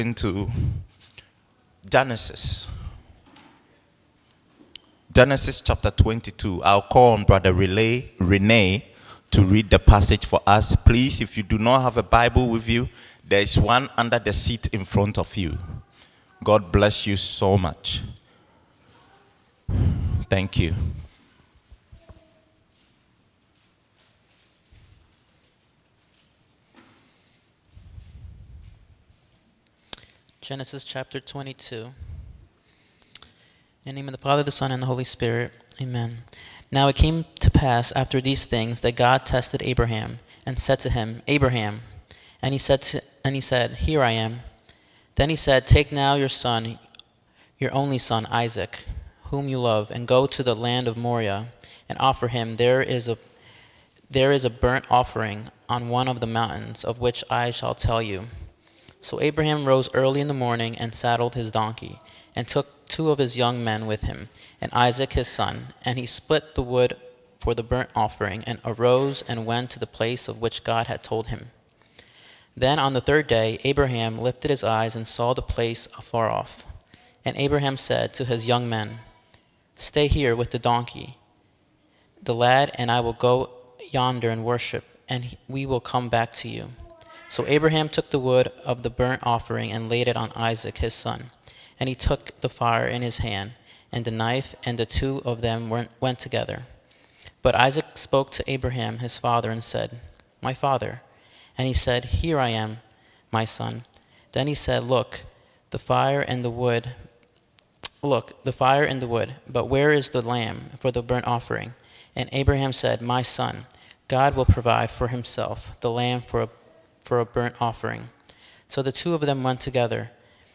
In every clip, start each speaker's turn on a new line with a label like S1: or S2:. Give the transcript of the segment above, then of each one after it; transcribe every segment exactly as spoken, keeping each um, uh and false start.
S1: into Genesis. Genesis chapter twenty-two. I'll call on Brother Relay, Renee to read the passage for us. Please, if you do not have a Bible with you, there is one under the seat in front of you. God bless you so much. Thank you.
S2: Genesis chapter twenty-two. In the name of the Father, the Son, and the Holy Spirit. Amen. Now it came to pass after these things that God tested Abraham and said to him, Abraham. And he said, to, and he said, Here I am. Then he said, Take now your son, your only son Isaac, whom you love, and go to the land of Moriah and offer him. There is a there is a burnt offering on one of the mountains of which I shall tell you. So Abraham rose early in the morning and saddled his donkey, and took two of his young men with him, and Isaac his son, and he split the wood for the burnt offering, and arose and went to the place of which God had told him. Then on the third day Abraham lifted his eyes and saw the place afar off. And Abraham said to his young men, Stay here with the donkey. The lad and I will go yonder and worship, and we will come back to you. So Abraham took the wood of the burnt offering and laid it on Isaac his son. And he took the fire in his hand, and the knife, and the two of them went, went together. But Isaac spoke to Abraham his father and said, My father. And he said, Here I am, my son. Then he said, Look, the fire and the wood, look, the fire and the wood, but where is the lamb for the burnt offering? And Abraham said, My son, God will provide for himself the lamb for a for a burnt offering. So the two of them went together.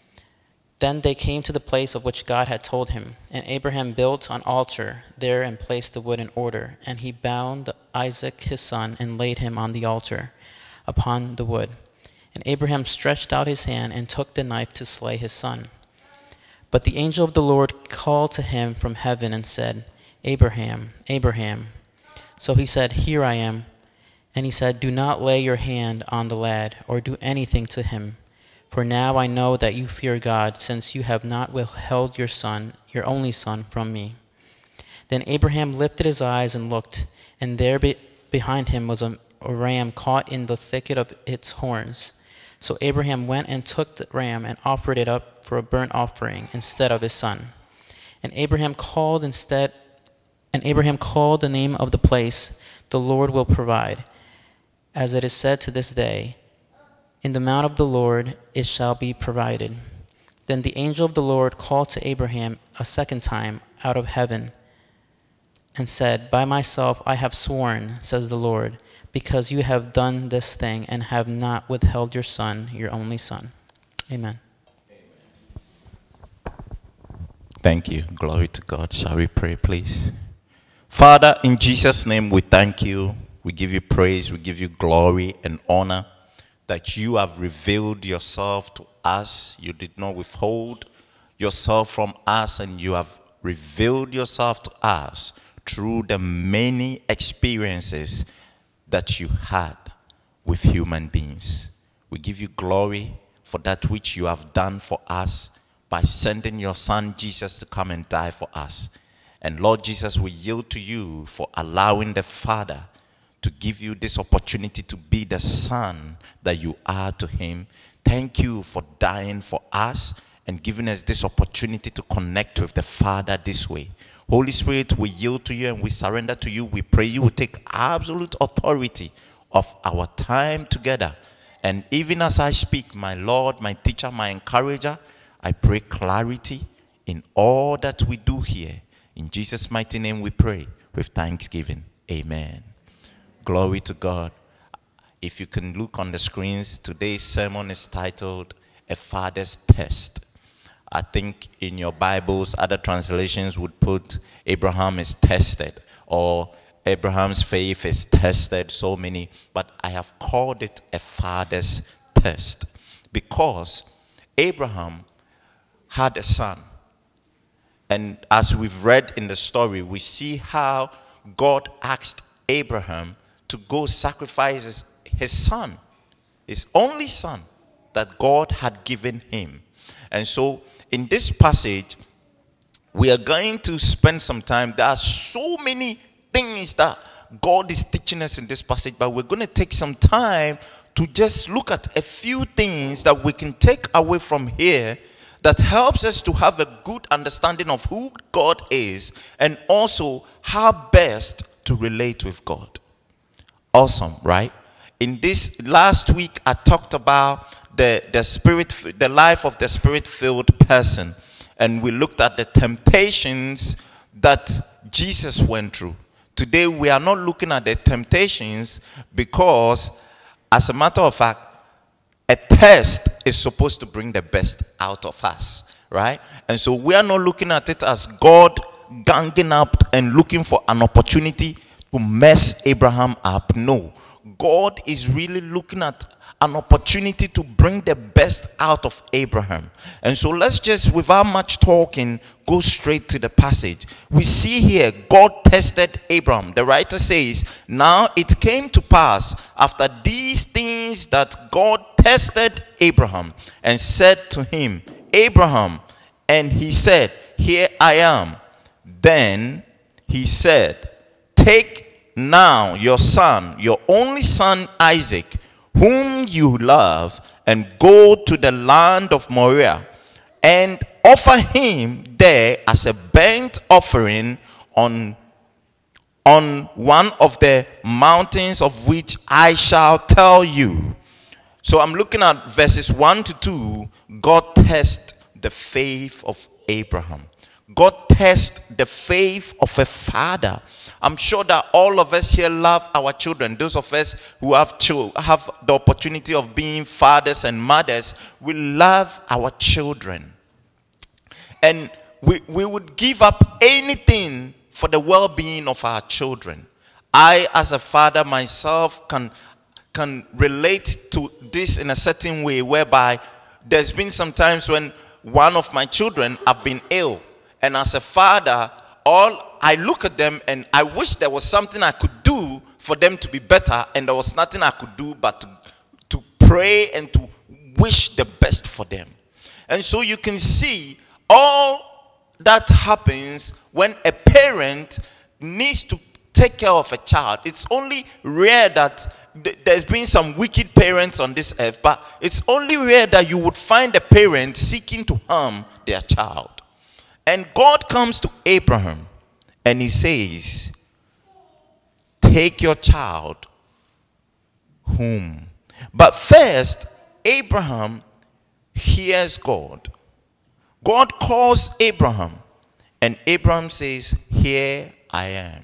S2: Then they came to the place of which God had told him. And Abraham built an altar there and placed the wood in order. And he bound Isaac his son and laid him on the altar upon the wood. And Abraham stretched out his hand and took the knife to slay his son. But the angel of the Lord called to him from heaven and said, Abraham, Abraham. So he said, Here I am. And he said, Do not lay your hand on the lad, or do anything to him. For now I know that you fear God, since you have not withheld your son, your only son, from me. Then Abraham lifted his eyes and looked, and there be- behind him was a, a ram caught in the thicket of its horns. So Abraham went and took the ram and offered it up for a burnt offering instead of his son. And Abraham called instead, and Abraham called the name of the place, The Lord will provide. As it is said to this day, In the mount of the Lord it shall be provided. Then the angel of the Lord called to Abraham a second time out of heaven and said, By myself I have sworn, says the Lord, because you have done this thing and have not withheld your son, your only son. Amen.
S1: Thank you. Glory to God. Shall we pray, please? Father, in Jesus' name, we thank you. We give you praise. We give you glory and honor that you have revealed yourself to us. You did not withhold yourself from us, and you have revealed yourself to us through the many experiences that you had with human beings. We give you glory for that which you have done for us by sending your son Jesus to come and die for us. And Lord Jesus, we yield to you for allowing the Father to give you this opportunity to be the son that you are to him. Thank you for dying for us and giving us this opportunity to connect with the Father this way. Holy Spirit, we yield to you and we surrender to you. We pray you will take absolute authority of our time together. And even as I speak, my Lord, my teacher, my encourager, I pray clarity in all that we do here. In Jesus' mighty name we pray with thanksgiving. Amen. Glory to God. If you can look on the screens, today's sermon is titled A Father's Test. I think in your Bibles, other translations would put Abraham is tested or Abraham's faith is tested, so many. But I have called it a father's test because Abraham had a son. And as we've read in the story, we see how God asked Abraham to go sacrifice his, his son, his only son, that God had given him. And so in this passage, we are going to spend some time. There are so many things that God is teaching us in this passage, but we're going to take some time to just look at a few things that we can take away from here that helps us to have a good understanding of who God is and also how best to relate with God. Awesome, right? In this last week, I talked about the, the spirit, the life of the spirit-filled person. And we looked at the temptations that Jesus went through. Today, we are not looking at the temptations because, as a matter of fact, a test is supposed to bring the best out of us, right? And so we are not looking at it as God ganging up and looking for an opportunity to mess Abraham up. No, God is really looking at an opportunity to bring the best out of Abraham. And so let's just, without much talking, go straight to the passage. We see here, God tested Abraham. The writer says, now it came to pass after these things that God tested Abraham and said to him, Abraham, and he said, here I am. Then he said, take now your son, your only son Isaac, whom you love, and go to the land of Moriah, and offer him there as a burnt offering on, on one of the mountains of which I shall tell you. So I'm looking at verses one to two. God tests the faith of Abraham. God tests the faith of a father. I'm sure that all of us here love our children. Those of us who have children, have the opportunity of being fathers and mothers, we love our children. And we, we would give up anything for the well-being of our children. I, as a father myself, can, can relate to this in a certain way, whereby there's been some times when one of my children have been ill. And as a father, all I look at them and I wish there was something I could do for them to be better, and there was nothing I could do but to, to pray and to wish the best for them. And so you can see all that happens when a parent needs to take care of a child. It's only rare that th- there's been some wicked parents on this earth, but it's only rare that you would find a parent seeking to harm their child. And God comes to Abraham and he says, take your child home. But first, Abraham hears God. God calls Abraham, and Abraham says, here I am.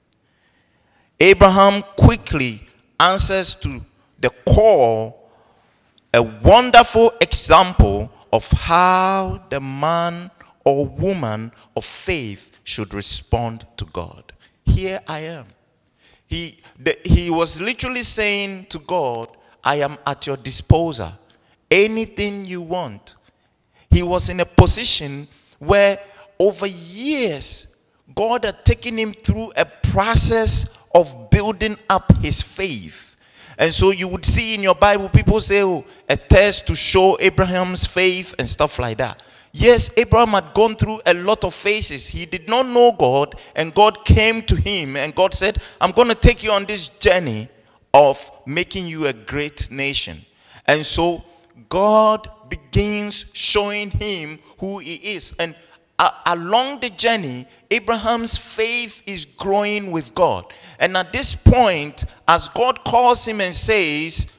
S1: Abraham quickly answers to the call, a wonderful example of how the man or woman of faith should respond to God. Here I am. He, the, he was literally saying to God, I am at your disposal. Anything you want. He was in a position where over years, God had taken him through a process of building up his faith. And so you would see in your Bible, people say, oh, a test to show Abraham's faith and stuff like that. Yes, Abraham had gone through a lot of phases. He did not know God, and God came to him, and God said, I'm going to take you on this journey of making you a great nation. And so God begins showing him who he is. And uh, along the journey, Abraham's faith is growing with God. And at this point, as God calls him and says,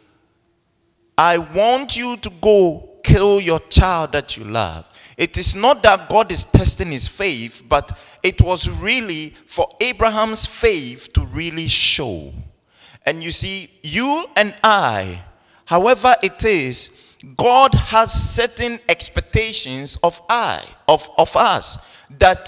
S1: I want you to go kill your child that you love. It is not that God is testing his faith, but it was really for Abraham's faith to really show. And you see, you and I, however it is, God has certain expectations of I, of, of us, that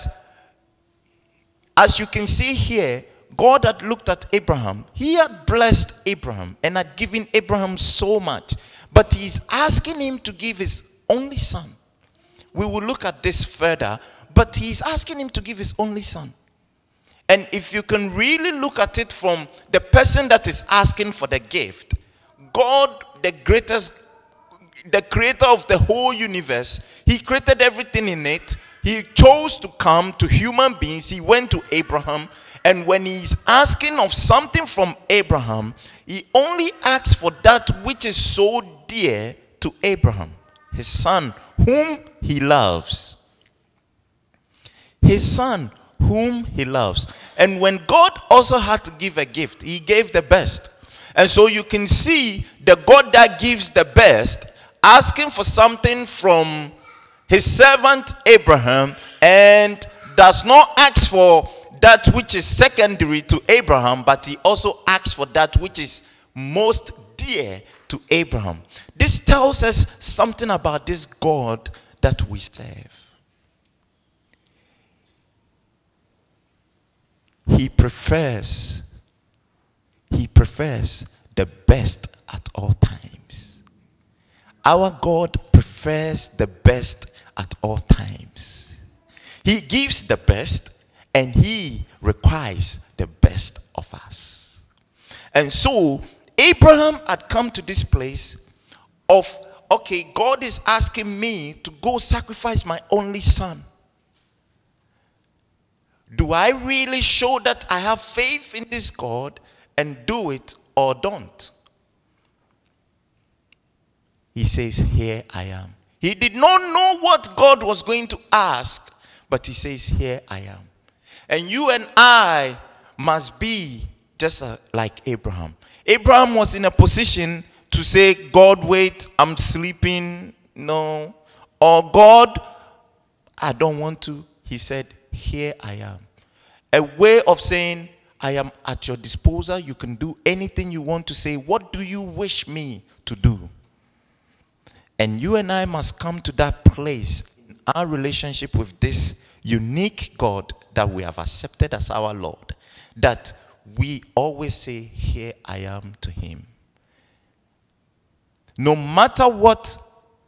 S1: as you can see here, God had looked at Abraham. He had blessed Abraham and had given Abraham so much. But he's asking him to give his only son. We will look at this further, but he's asking him to give his only son. And if you can really look at it from the person that is asking for the gift, God, the greatest, the creator of the whole universe, he created everything in it. He chose to come to human beings. He went to Abraham. And when he's asking of something from Abraham, he only asks for that which is so dear to Abraham, his son, whom he loves. His son, whom he loves. And when God also had to give a gift, he gave the best. And so you can see the God that gives the best asking for something from his servant Abraham, and does not ask for that which is secondary to Abraham, but he also asks for that which is most dear to Abraham. This tells us something about this God that we serve. He prefers, he prefers the best at all times. Our God prefers the best at all times. He gives the best and he requires the best of us. And so Abraham had come to this place of, okay, God is asking me to go sacrifice my only son. Do I really show that I have faith in this God and do it or don't? He says, here I am. He did not know what God was going to ask, but he says, here I am. And you and I must be just uh, like Abraham. Abraham was in a position to say, God, wait, I'm sleeping. No. Or God, I don't want to. He said, here I am. A way of saying, I am at your disposal. You can do anything you want to say. What do you wish me to do? And you and I must come to that place in our relationship with this unique God that we have accepted as our Lord, that we always say, here I am to him. No matter what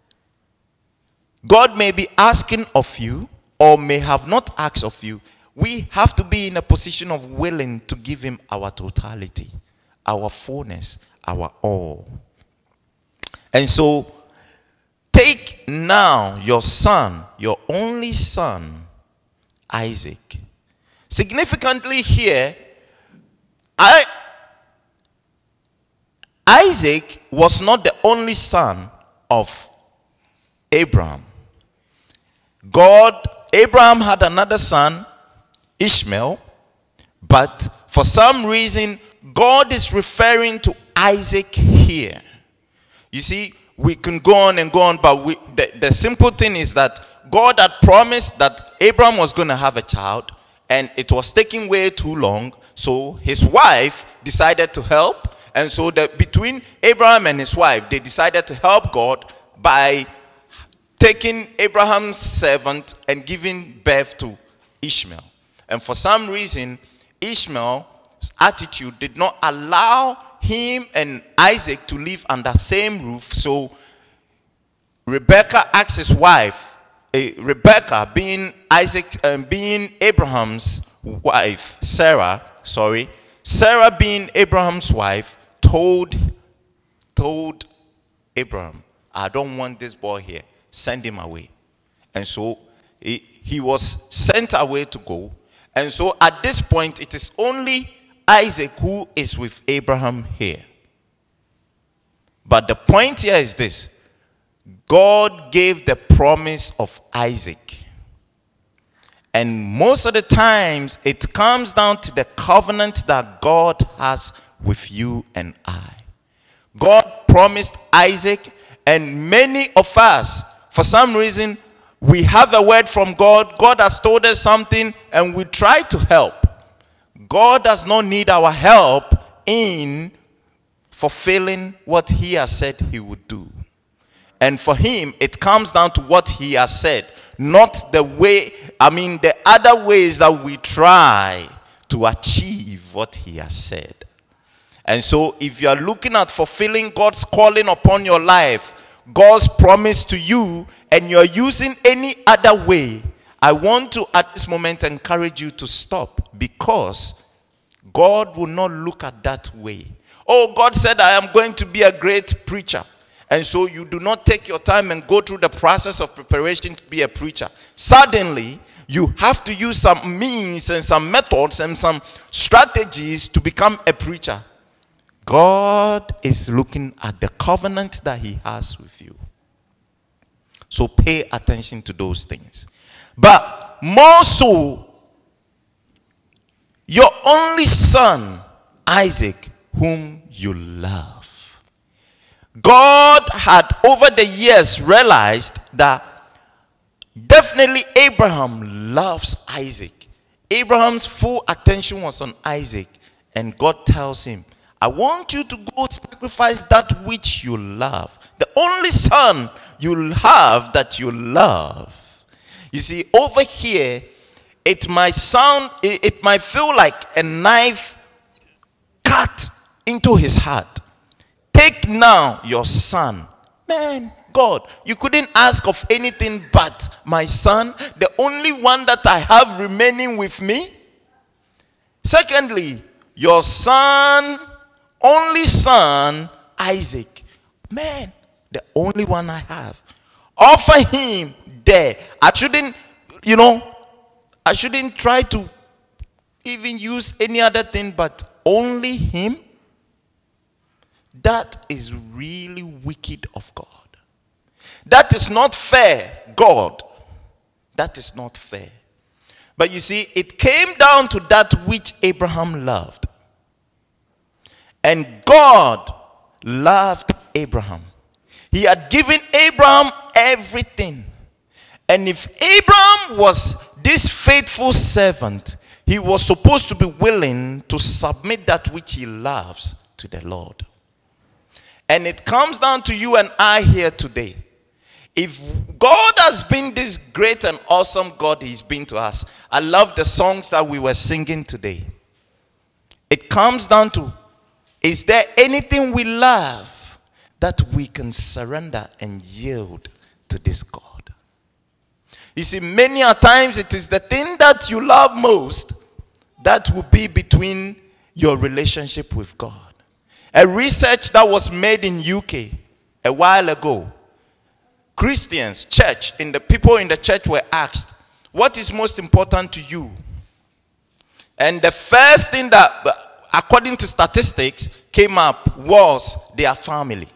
S1: God may be asking of you or may have not asked of you, we have to be in a position of willing to give him our totality, our fullness, our all. And so, take now your son, your only son, Isaac. Significantly here, I, Isaac was not the only son of Abraham. God, Abraham had another son, Ishmael, but for some reason, God is referring to Isaac here. You see, we can go on and go on, but we, the, the simple thing is that God had promised that Abraham was going to have a child, and it was taking way too long, so his wife decided to help, and so that between Abraham and his wife, they decided to help God by taking Abraham's servant and giving birth to Ishmael. And for some reason, Ishmael's attitude did not allow him and Isaac to live under the same roof. So Rebecca asked his wife, uh, Rebecca being Isaac, um, being Abraham's wife, Sarah, sorry, Sarah being Abraham's wife, told, told Abraham, I don't want this boy here. Send him away. And so he, he was sent away to go. And so at this point, it is only Isaac who is with Abraham here. But the point here is this. God gave the promise of Isaac. And most of the times, it comes down to the covenant that God has with you and I. God promised Isaac, and many of us, for some reason, we have a word from God. God has told us something, and we try to help. God does not need our help in fulfilling what he has said he would do. And for him, it comes down to what he has said, not the way, I mean, the other ways that we try to achieve what he has said. And so if you are looking at fulfilling God's calling upon your life, God's promise to you, and you're using any other way, I want to at this moment encourage you to stop, because God will not look at that way. Oh, God said I am going to be a great preacher, And so you do not take your time and go through the process of preparation to be a preacher. Suddenly, you have to use some means and some methods and some strategies to become a preacher. God is looking at the covenant that he has with you. So pay attention to those things. But more so, your only son, Isaac, whom you love. God had over the years realized that definitely Abraham loves Isaac. Abraham's full attention was on Isaac. And God tells him, I want you to go sacrifice that which you love. The only son you have that you love. You see, over here, it might sound, it, it might feel like a knife cut into his heart. Take now your son. Man, God, you couldn't ask of anything but my son, the only one that I have remaining with me. Secondly, your son, only son, Isaac. Man, the only one I have. Offer him there. I shouldn't, you know, I shouldn't try to even use any other thing but only him. That is really wicked of God. That is not fair, God. That is not fair. But you see, it came down to that which Abraham loved. And God loved Abraham. He had given Abraham everything. And if Abraham was this faithful servant, he was supposed to be willing to submit that which he loves to the Lord. And it comes down to you and I here today. If God has been this great and awesome God he's been to us, I love the songs that we were singing today. It comes down to, is there anything we love that we can surrender and yield to this God? You see, many a times it is the thing that you love most that will be between your relationship with God. A research that was made in U K a while ago, Christians, church, and the people in the church were asked, what is most important to you? And the first thing that, according to statistics, came up was their family.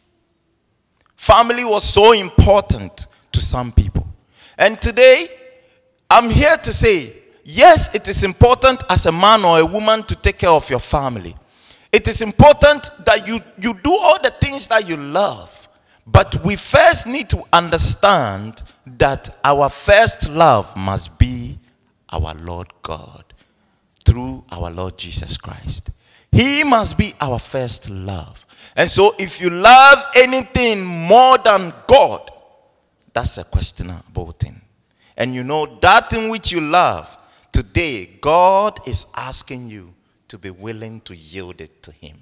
S1: Family was so important to some people. And today, I'm here to say, yes, it is important as a man or a woman to take care of your family. It is important that you, you do all the things that you love. But we first need to understand that our first love must be our Lord God through our Lord Jesus Christ. He must be our first love. And so if you love anything more than God, that's a questionable thing. And you know that in which you love, today God is asking you to be willing to yield it to him.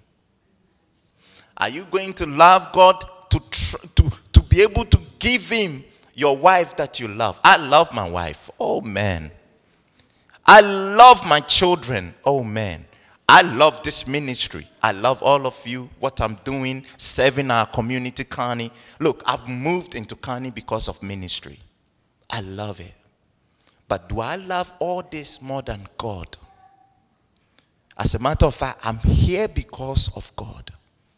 S1: Are you going to love God to, tr- to, to be able to give him your wife that you love? I love my wife. Oh, man. I love my children. Oh, man. I love this ministry. I love all of you, what I'm doing, serving our community, Kearney. Look, I've moved into Kearney because of ministry. I love it. But do I love all this more than God? As a matter of fact, I'm here because of God.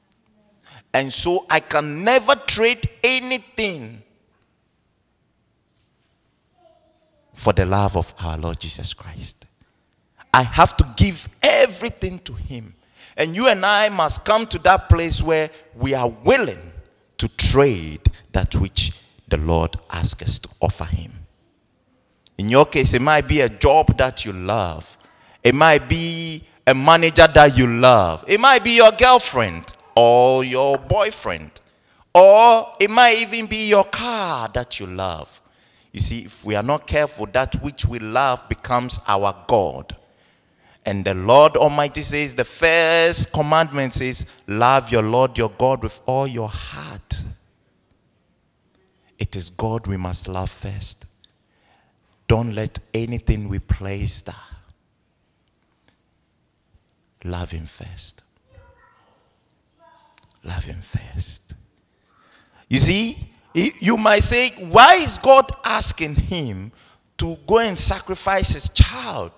S1: And so I can never trade anything for the love of our Lord Jesus Christ. I have to give everything to him. And you and I must come to that place where we are willing to trade that which the Lord asks us to offer him. In your case, it might be a job that you love. It might be a manager that you love. It might be your girlfriend or your boyfriend. Or it might even be your car that you love. You see, if we are not careful, that which we love becomes our God. And the Lord Almighty says, the first commandment says, love your Lord your God with all your heart. It is God we must love first. Don't let anything replace that. Love him first. Love him first. You see, you might say, why is God asking him to go and sacrifice his child?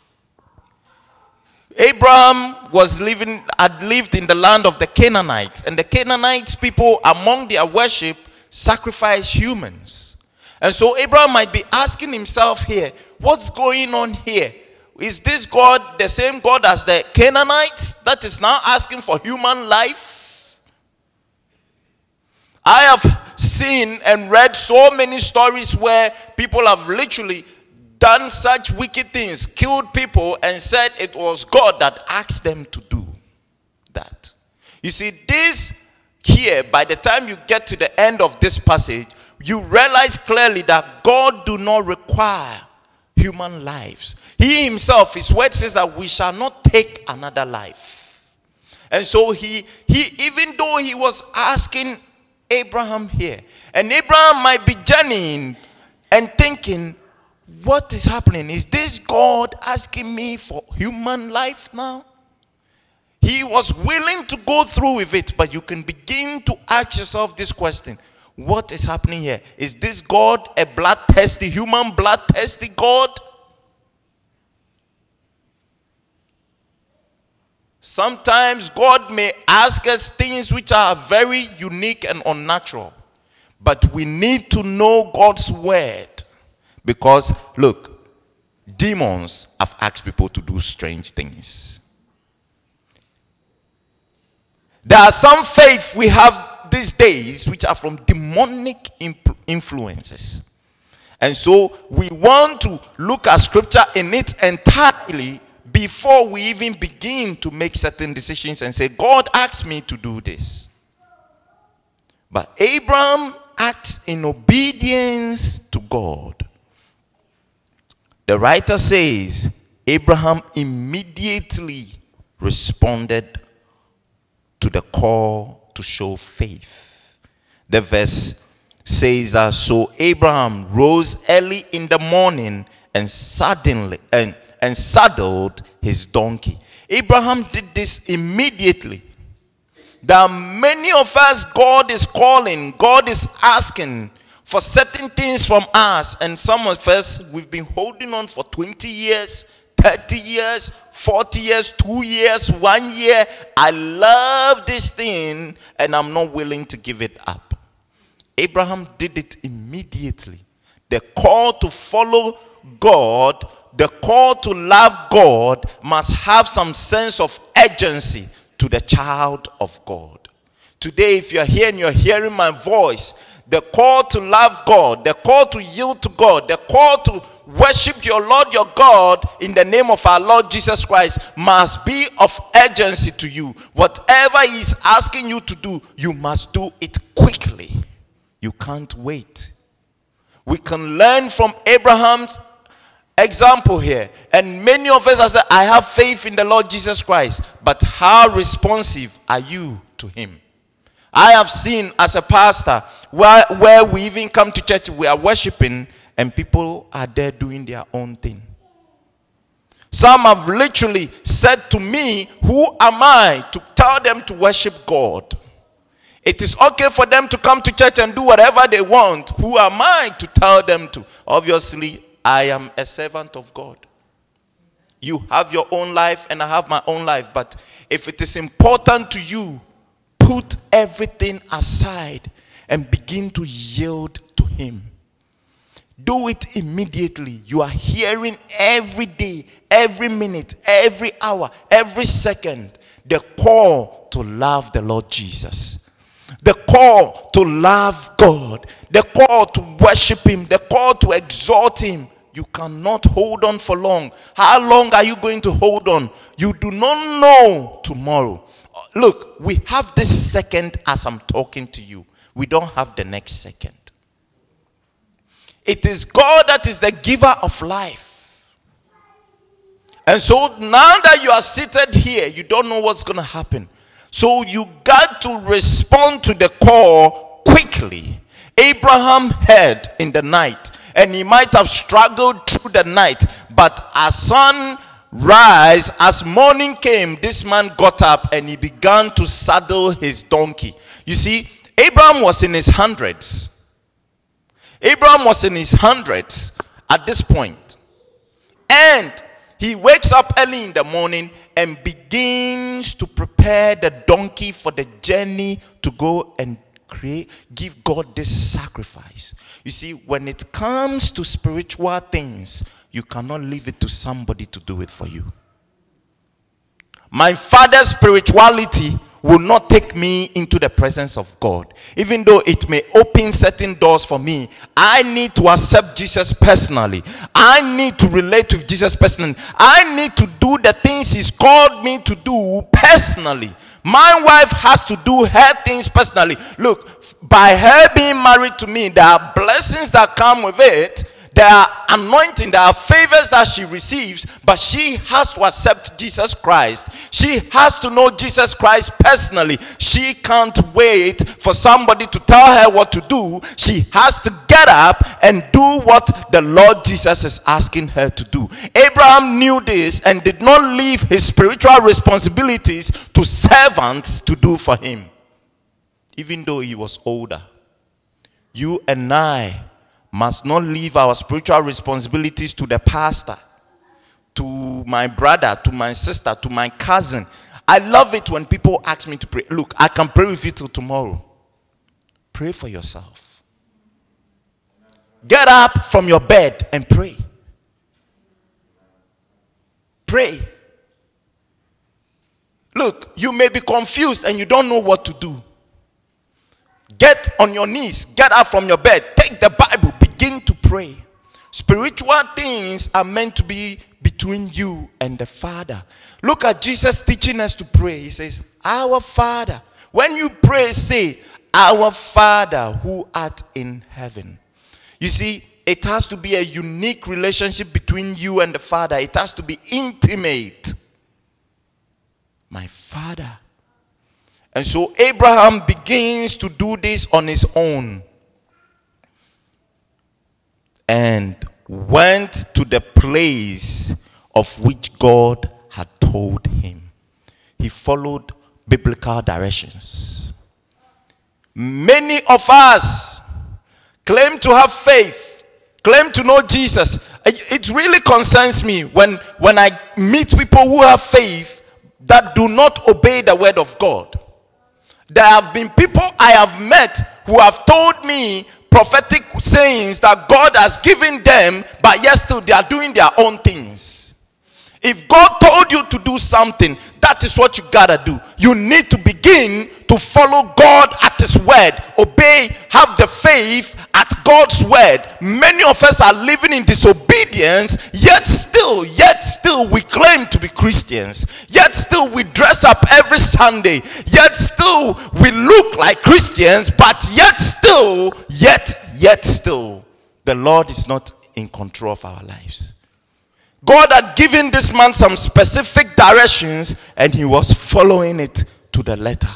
S1: Abraham was living, had lived in the land of the Canaanites, and the Canaanites people, among their worship, sacrifice humans. And so Abraham might be asking himself here, what's going on here? Is this God the same God as the Canaanites that is now asking for human life? I have seen and read so many stories where people have literally done such wicked things, killed people, and said it was God that asked them to do that. You see, this here, by the time you get to the end of this passage, you realize clearly that God do not require human lives. He himself, his word says that we shall not take another life. And so he, he even though he was asking Abraham here, and Abraham might be journeying and thinking, what is happening? Is this God asking me for human life now? He was willing to go through with it, but you can begin to ask yourself this question. What is happening here? Is this God a bloodthirsty, human bloodthirsty God? Sometimes God may ask us things which are very unique and unnatural. But we need to know God's word. Because, look, demons have asked people to do strange things. There are some faith we have these days which are from demonic influences. And so we want to look at scripture in its entirely before we even begin to make certain decisions and say, God asked me to do this. But Abraham acts in obedience to God. The writer says, Abraham immediately responded to the call to show faith. The verse says that, so Abraham rose early in the morning and suddenly and, and saddled his donkey. Abraham did this immediately. There are many of us God is calling, God is asking for certain things from us, and some of us, we've been holding on for twenty years, thirty years, forty years, two years, one year. I love this thing and I'm not willing to give it up. Abraham did it immediately. The call to follow God, the call to love God must have some sense of urgency to the child of God. Today, if you're here and you're hearing my voice, the call to love God, the call to yield to God, the call to worship your Lord your God in the name of our Lord Jesus Christ must be of urgency to you. Whatever he is asking you to do, you must do it quickly. You can't wait. We can learn from Abraham's example here. And many of us have said, I have faith in the Lord Jesus Christ. But how responsive are you to him? I have seen as a pastor where, where we even come to church, we are worshiping and people are there doing their own thing. Some have literally said to me, who am I to tell them to worship God? It is okay for them to come to church and do whatever they want. Who am I to tell them to? Obviously, I am a servant of God. You have your own life and I have my own life. But if it is important to you, put everything aside and begin to yield to him. Do it immediately. You are hearing every day, every minute, every hour, every second the call to love the Lord Jesus. The call to love God. The call to worship him. The call to exalt him. You cannot hold on for long. How long are you going to hold on? You do not know tomorrow. Look, we have this second as I'm talking to you. We don't have the next second. It is God that is the giver of life. And so now that you are seated here, you don't know what's going to happen. So you got to respond to the call quickly. Abraham heard in the night, and he might have struggled through the night, but as sun rise, as morning came, this man got up and he began to saddle his donkey. You see, Abraham was in his hundreds. Abraham was in his hundreds at this point. And he wakes up early in the morning and begins to prepare the donkey for the journey to go and create, give God this sacrifice. You see, when it comes to spiritual things, you cannot leave it to somebody to do it for you. My father's spirituality will not take me into the presence of God. Even though it may open certain doors for me, I need to accept Jesus personally. I need to relate with Jesus personally. I need to do the things he's called me to do personally. My wife has to do her things personally. Look, by her being married to me, there are blessings that come with it. There are anointing, there are favors that she receives, but she has to accept Jesus Christ. She has to know Jesus Christ personally. She can't wait for somebody to tell her what to do. She has to get up and do what the Lord Jesus is asking her to do. Abraham knew this and did not leave his spiritual responsibilities to servants to do for him, even though he was older. You and I must not leave our spiritual responsibilities to the pastor, to my brother, to my sister, to my cousin. I love it when people ask me to pray. Look, I can pray with you till tomorrow. Pray for yourself. Get up from your bed and pray. Pray. Look, you may be confused and you don't know what to do. Get on your knees. Get up from your bed. Take the Bible. Begin to pray. Spiritual things are meant to be between you and the Father. Look at Jesus teaching us to pray. He says, Our Father. When you pray, say, Our Father who art in heaven. You see, it has to be a unique relationship between you and the Father. It has to be intimate. My Father. And so Abraham begins to do this on his own. And went to the place of which God had told him. He followed biblical directions. Many of us claim to have faith, claim to know Jesus. It really concerns me when, when I meet people who have faith that do not obey the word of God. There have been people I have met who have told me prophetic sayings that God has given them, but yet still they are doing their own things. If God told you to do something, that is what you gotta do. You need to begin to follow God at his word. Obey, have the faith at God's word. Many of us are living in disobedience, yet still, yet still we claim to be Christians. Yet still we dress up every Sunday. Yet still we look like Christians, but yet still, yet, yet still, the Lord is not in control of our lives. God had given this man some specific directions and he was following it to the letter.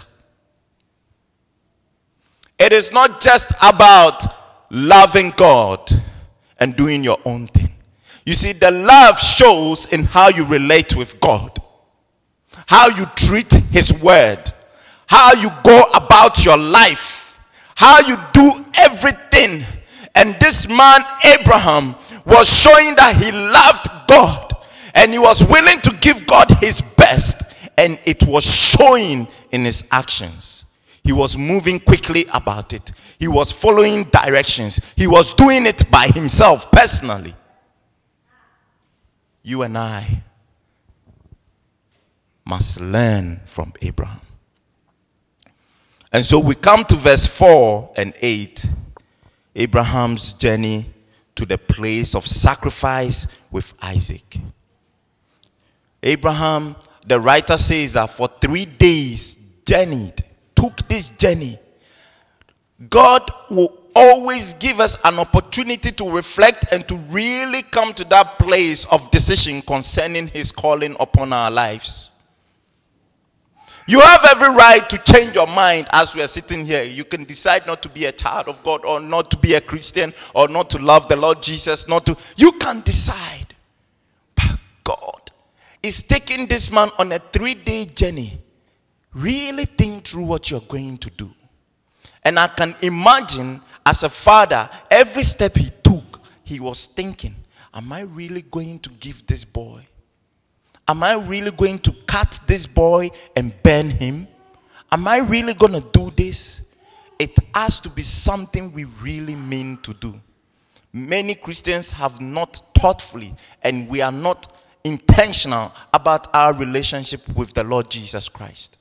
S1: It is not just about loving God and doing your own thing. You see, the love shows in how you relate with God, how you treat his word, how you go about your life, how you do everything. And this man, Abraham, was showing that he loved God and he was willing to give God his best, and it was showing in his actions. He was moving quickly about it. He was following directions. He was doing it by himself personally. You and I must learn from Abraham. And so we come to verse four and eight. Abraham's journey to the place of sacrifice with Isaac. Abraham, the writer says that for three days journeyed, took this journey. God will always give us an opportunity to reflect and to really come to that place of decision concerning his calling upon our lives. You have every right to change your mind as we are sitting here. You can decide not to be a child of God, or not to be a Christian, or not to love the Lord Jesus, not to. You can decide. But God is taking this man on a three-day journey. Really think through what you're going to do. And I can imagine as a father, every step he took, he was thinking, am I really going to give this boy? Am I really going to cut this boy and burn him? Am I really going to do this? It has to be something we really mean to do. Many Christians have not thoughtfully, and we are not intentional about our relationship with the Lord Jesus Christ.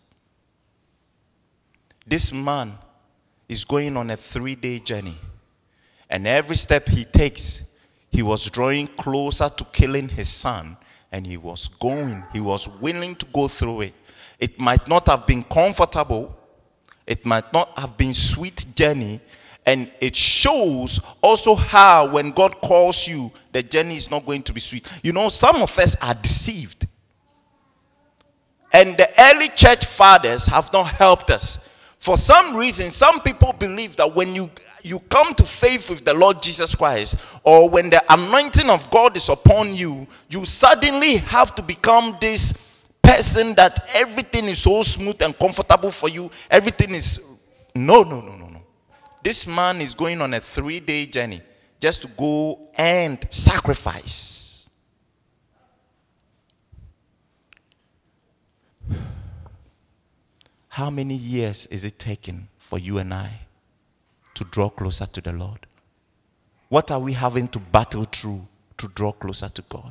S1: This man is going on a three-day journey, and every step he takes, he was drawing closer to killing his son, and he was going, he was willing to go through it. It might not have been comfortable, it might not have been sweet journey, and it shows also how when God calls you, the journey is not going to be sweet. You know, some of us are deceived. And the early church fathers have not helped us. For some reason, some people believe that when you, you come to faith with the Lord Jesus Christ, or when the anointing of God is upon you, you suddenly have to become this person that everything is so smooth and comfortable for you. Everything is... No, no, no, no, no. This man is going on a three-day journey just to go and sacrifice. How many years is it taking for you and I to draw closer to the Lord? What are we having to battle through to draw closer to God?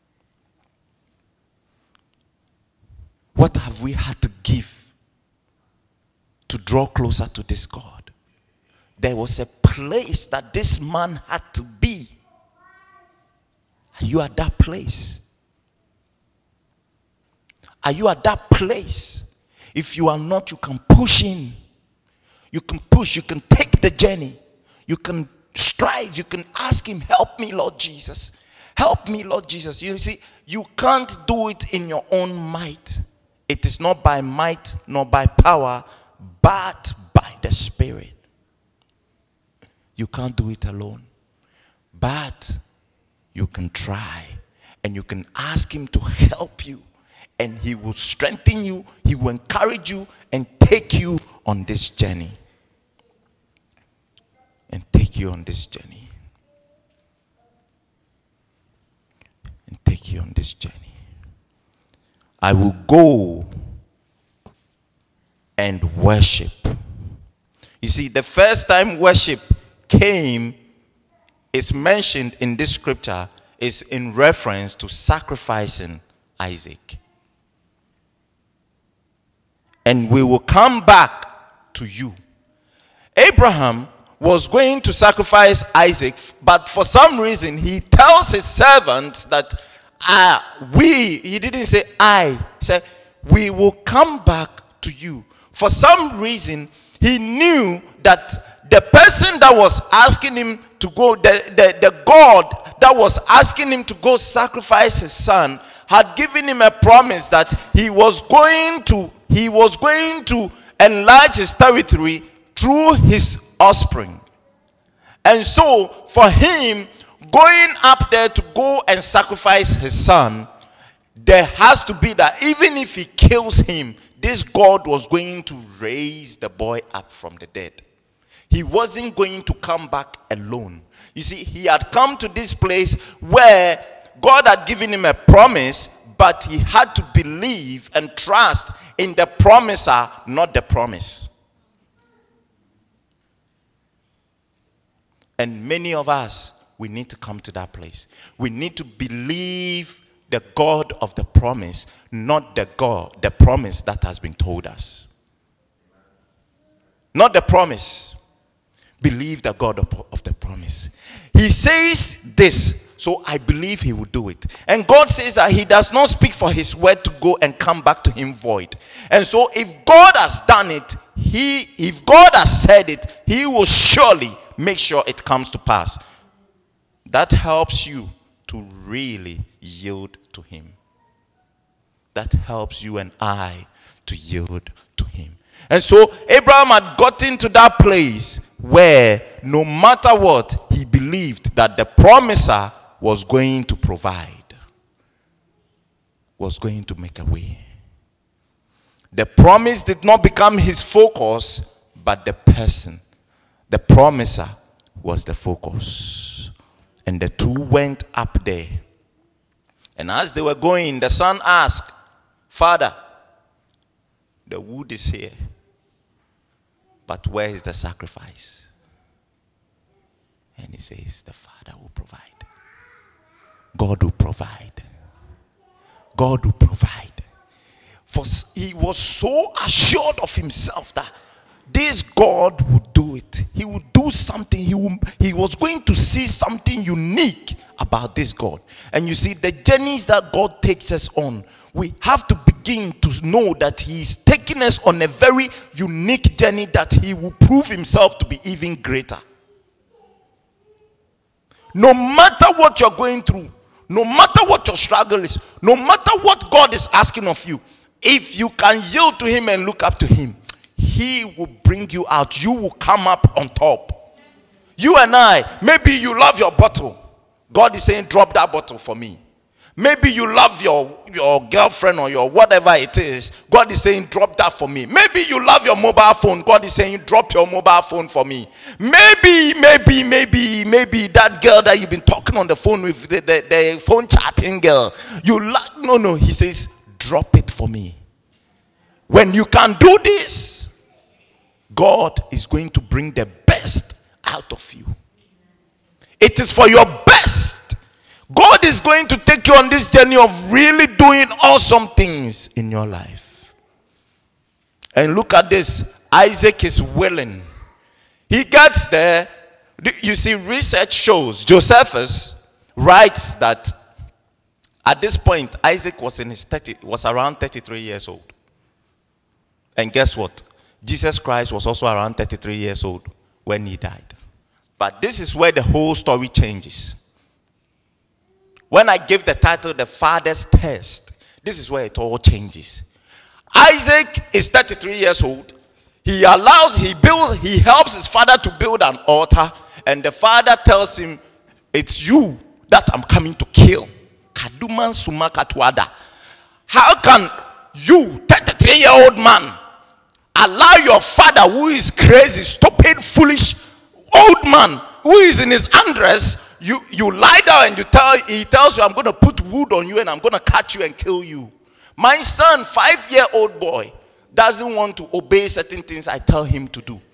S1: What have we had to give to draw closer to this God? There was a place that this man had to be. Are you at that place? Are you at that place? If you are not, you can push in. You can push. You can take the journey. You can strive. You can ask him, help me, Lord Jesus. Help me, Lord Jesus. You see, you can't do it in your own might. It is not by might nor by power, but by the Spirit. You can't do it alone. But you can try. And you can ask him to help you. And he will strengthen you. He will encourage you and take you on this journey. And take you on this journey. And take you on this journey. I will go and worship. You see, the first time worship came, is mentioned in this scripture, is in reference to sacrificing Isaac. And we will come back to you. Abraham was going to sacrifice Isaac, but for some reason he tells his servants that ah, we, he didn't say I, he said we will come back to you. For some reason he knew that the person that was asking him to go, the, the, the God that was asking him to go sacrifice his son, had given him a promise that he was going to, he was going to enlarge his territory through his offspring. And so, for him, going up there to go and sacrifice his son, there has to be that even if he kills him, this God was going to raise the boy up from the dead. He wasn't going to come back alone. You see, he had come to this place where God had given him a promise, but he had to believe and trust in the promiser, not the promise. And many of us, we need to come to that place. We need to believe the God of the promise, not the God, the promise that has been told us. Not the promise. Believe the God of, of the promise. He says this, so I believe he will do it. And God says that he does not speak for his word to go and come back to him void. And so if God has done it, he, if God has said it, he will surely make sure it comes to pass. That helps you to really yield to him. That helps you and I to yield to him. And so Abraham had gotten to that place where no matter what, he believed that the promiser was going to provide, was going to make a way. The promise did not become his focus, but the person, the promiser, was the focus. And the two went up there. And as they were going, the son asked, Father, the wood is here, but where is the sacrifice? And he says, the Father will provide. God will provide. God will provide. For he was so assured of himself that this God would do it. He would do something. He, would, he was going to see something unique about this God. And you see, the journeys that God takes us on, we have to begin to know that he is taking us on a very unique journey that he will prove himself to be even greater. No matter what you're going through, no matter what your struggle is, no matter what God is asking of you, if you can yield to him and look up to him, he will bring you out. You will come up on top. You and I, maybe you love your bottle. God is saying, drop that bottle for me. Maybe you love your, your girlfriend or your whatever it is. God is saying, drop that for me. Maybe you love your mobile phone. God is saying, drop your mobile phone for me. Maybe, maybe, maybe, maybe that girl that you've been talking on the phone with, the, the, the phone chatting girl. You like, no, no. He says, drop it for me. When you can do this, God is going to bring the best out of you. It is for your best. God is going to take you on this journey of really doing awesome things in your life. And look at this. Isaac is willing. He gets there. You see, research shows, Josephus writes that at this point, Isaac was in his thirty, was around thirty-three years old. And guess what? Jesus Christ was also around thirty-three years old when he died. But this is where the whole story changes. When I give the title, The Father's Test, this is where it all changes. Isaac is thirty-three years old. He allows, he builds, he helps his father to build an altar. And the father tells him, it's you that I'm coming to kill. Kaduman Sumakatwada. How can you, thirty-three-year-old man, allow your father, who is crazy, stupid, foolish, old man, who is in his undress, you, you lie down and you tell, he tells you, I'm going to put wood on you and I'm going to cut you and kill you. My son, five-year-old boy, doesn't want to obey certain things I tell him to do.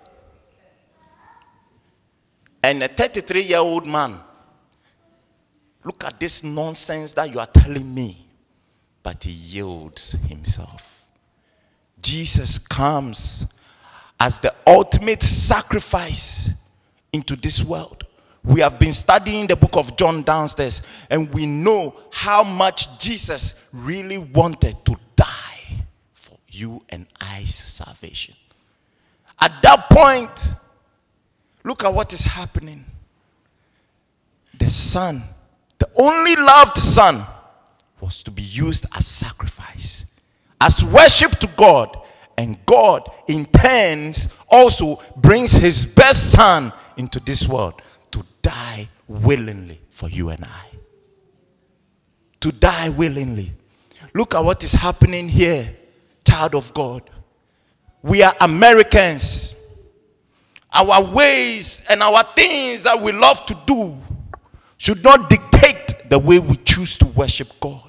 S1: And a thirty-three-year-old man, look at this nonsense that you are telling me. But he yields himself. Jesus comes as the ultimate sacrifice into this world. We have been studying the book of John downstairs, and we know how much Jesus really wanted to die for you and I's salvation. At that point, look at what is happening. The son, the only loved son, was to be used as sacrifice, as worship to God. And God intends, also brings his best son into this world to die willingly for you and I. To die willingly. Look at what is happening here, child of God. We are Americans. Our ways and our things that we love to do should not dictate the way we choose to worship God.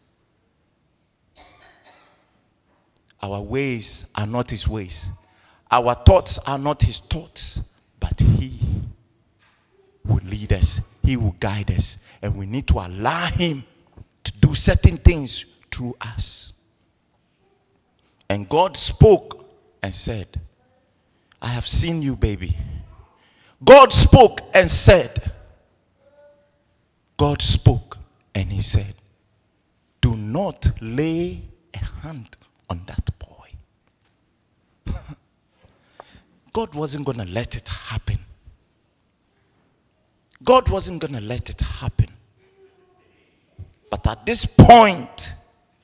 S1: Our ways are not his ways. Our thoughts are not his thoughts. But he will lead us. He will guide us. And we need to allow him to do certain things through us. And God spoke and said, I have seen you, baby. God spoke and said, God spoke and he said, do not lay a hand on that boy. God wasn't going to let it happen. God wasn't going to let it happen. But at this point,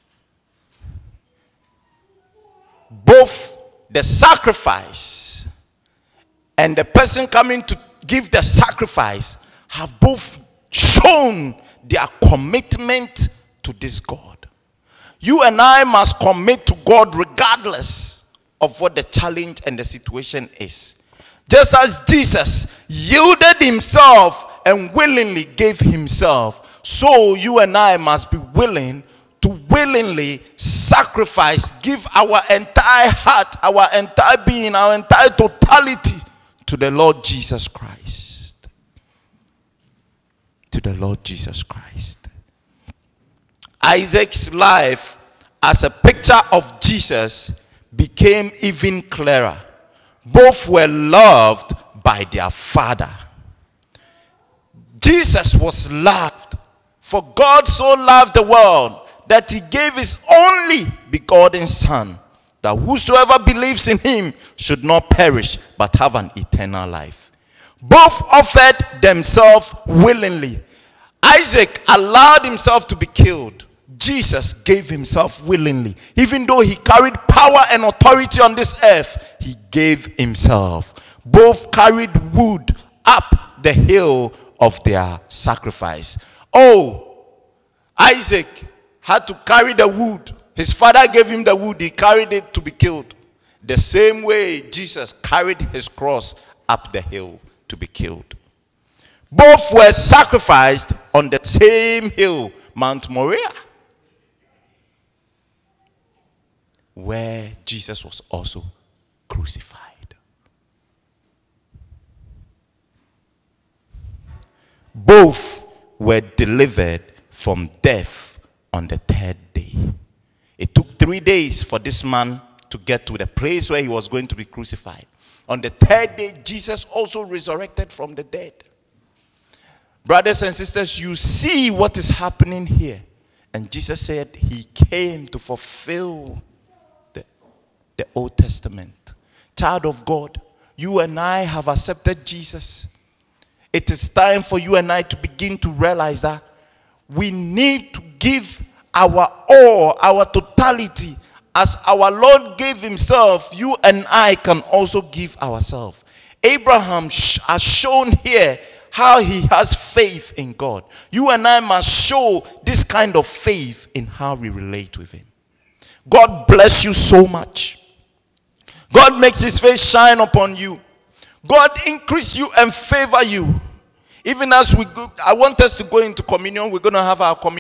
S1: both the sacrifice and the person coming to give the sacrifice have both shown their commitment to this God. You and I must commit to God regardless of what the challenge and the situation is. Just as Jesus yielded himself and willingly gave himself, so you and I must be willing to willingly sacrifice, give our entire heart, our entire being, our entire totality to the Lord Jesus Christ. To the Lord Jesus Christ. Isaac's life as a picture of Jesus became even clearer. Both were loved by their father. Jesus was loved, for God so loved the world that he gave his only begotten Son, that whosoever believes in him should not perish but have an eternal life. Both offered themselves willingly. Isaac allowed himself to be killed. Jesus gave himself willingly. Even though he carried power and authority on this earth, he gave himself. Both carried wood up the hill of their sacrifice. Oh, Isaac had to carry the wood. His father gave him the wood. He carried it to be killed. The same way Jesus carried his cross up the hill to be killed. Both were sacrificed on the same hill, Mount Moriah, where Jesus was also crucified. Both were delivered from death on the third day. It took three days for this man to get to the place where he was going to be crucified. On the third day, Jesus also resurrected from the dead. Brothers and sisters, you see what is happening here. And Jesus said he came to fulfill the, the Old Testament. Child of God, you and I have accepted Jesus. It is time for you and I to begin to realize that we need to give our all, our totality. As our Lord gave himself, you and I can also give ourselves. Abraham has shown here how he has faith in God. You and I must show this kind of faith in how we relate with him. God bless you so much. God makes his face shine upon you. God increase you and favor you. Even as we go, I want us to go into communion. We're going to have our communion.